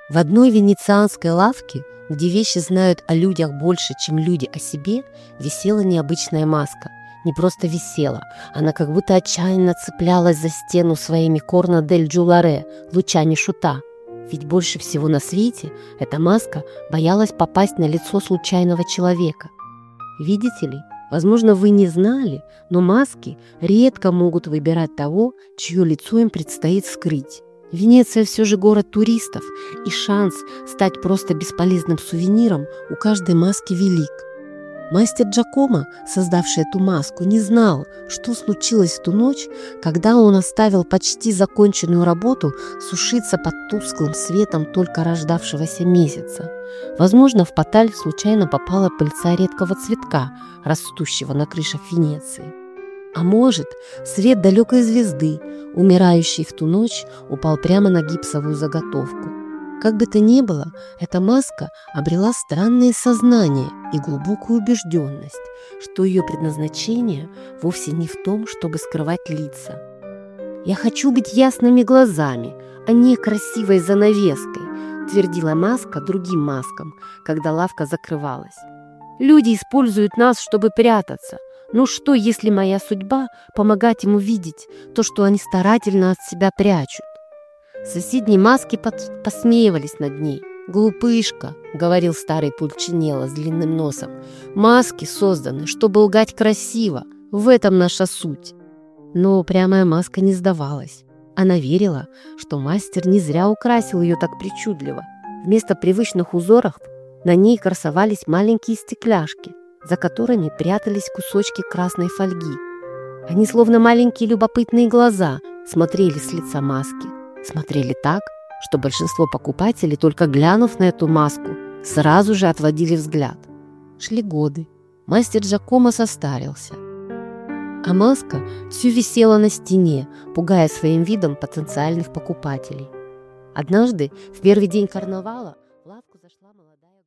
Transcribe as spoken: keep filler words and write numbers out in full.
В одной венецианской лавке, где вещи знают о людях больше, чем люди о себе, висела необычная маска. Не просто висела, она как будто отчаянно цеплялась за стену своими корно дель джуларе, лучами шута. Ведь больше всего на свете эта маска боялась попасть на лицо случайного человека. Видите ли, возможно, вы не знали, но маски редко могут выбирать того, чье лицо им предстоит скрыть. Венеция все же город туристов, и шанс стать просто бесполезным сувениром у каждой маски велик. Мастер Джакомо, создавший эту маску, не знал, что случилось в ту ночь, когда он оставил почти законченную работу сушиться под тусклым светом только рождавшегося месяца. Возможно, в Поталь случайно попала пыльца редкого цветка, растущего на крышах Венеции. А может, свет далекой звезды, умирающей в ту ночь, упал прямо на гипсовую заготовку. Как бы то ни было, эта маска обрела странное сознание и глубокую убежденность, что ее предназначение вовсе не в том, чтобы скрывать лица. «Я хочу быть ясными глазами, а не красивой занавеской», твердила маска другим маскам, когда лавка закрывалась. «Люди используют нас, чтобы прятаться. Ну что, если моя судьба – помогать им увидеть то, что они старательно от себя прячут?» Соседние маски под... посмеивались над ней. «Глупышка», — говорил старый Пульчинелло с длинным носом, — «маски созданы, чтобы лгать красиво. В этом наша суть». Но упрямая маска не сдавалась. Она верила, что мастер не зря украсил ее так причудливо. Вместо привычных узоров на ней красовались маленькие стекляшки, за которыми прятались кусочки красной фольги. Они, словно маленькие любопытные глаза, смотрели с лица маски. Смотрели так, что большинство покупателей, только глянув на эту маску, сразу же отводили взгляд. Шли годы. Мастер Джакомо состарился. А маска все висела на стене, пугая своим видом потенциальных покупателей. Однажды, в первый день карнавала, в лавку зашла молодая